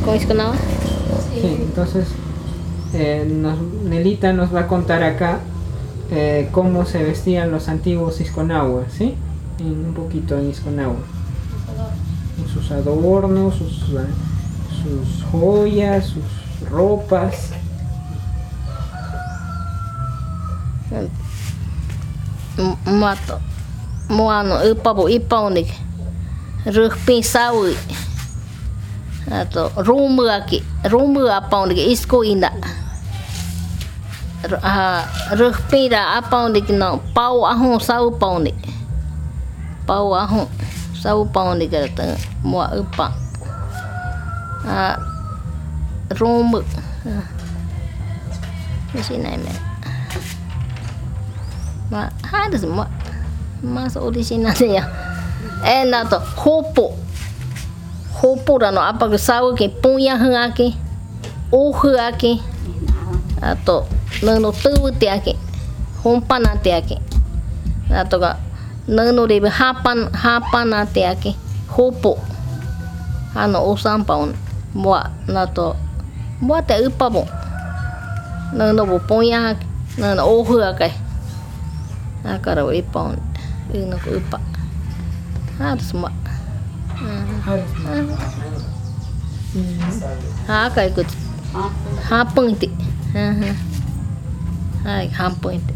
¿Con Isconagua? Sí, entonces Nelita nos va a contar acá cómo se vestían los antiguos Isconagua, ¿sí? Un poquito en Isconagua. Sus adornos, sus joyas, sus ropas. Mato. Moano, upabo, ipaunik. Rugpin sawi. Ato, rumu apaunik, isco ina. Rugpira apaunik no, pau ahon sau paunik. Pau ahon sau paunik kata mua upa. Rumu. Mesti naik. Ma ada semua masuk di sini aja ya. Enak tuh hopo dan apa ke sawo ke punya hengaki hengaki atau nano tuh tiaki hompan tiaki atau ga nano debe hapan tiaki hopo ano usam paun buat nato buat te upa bo nano bo punya nano hengaki akara ipon ino ko upa harus semua kayak ikut hapeng itu hapeng itu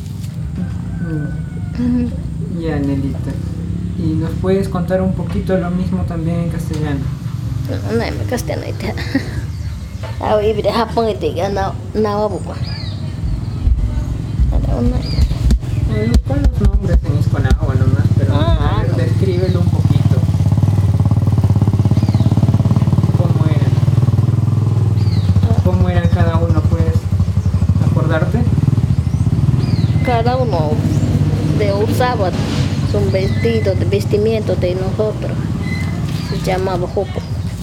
Ya, Nelita, y nos puedes contar un poquito lo mismo también en castellano. No, en castellano itu tahu ibu deh hapeng itu kan nawa bukan ada una. Con los nombres en Isconagua nomás, pero descríbelo un poquito. ¿Cómo eran cada uno? ¿Puedes acordarte? Cada uno usaba su vestido, de vestimiento de nosotros. Se llamaba jopo.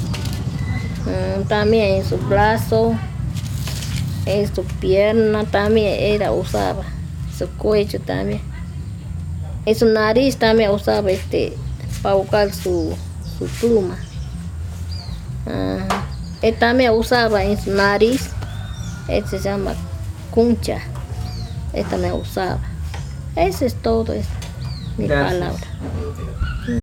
También en su brazo, en su pierna también usaba. Su cuello también. En su nariz también usaba para buscar su pluma. Él también usaba en su nariz, se llama cuncha. Él también usaba. Eso es todo, mi palabra.